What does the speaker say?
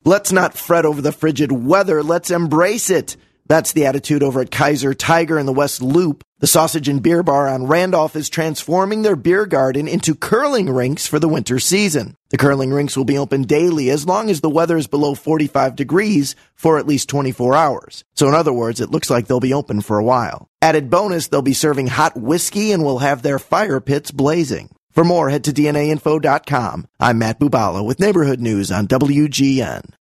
Let's not fret over the frigid weather. Let's embrace it. That's the attitude over at Kaiser Tiger in the West Loop. The Sausage and Beer Bar on Randolph is transforming their beer garden into curling rinks for the winter season. The curling rinks will be open daily as long as the weather is below 45 degrees for at least 24 hours. So in other words, it looks like they'll be open for a while. Added bonus, they'll be serving hot whiskey and will have their fire pits blazing. For more, head to DNAinfo.com. I'm Matt Bubala with Neighborhood News on WGN.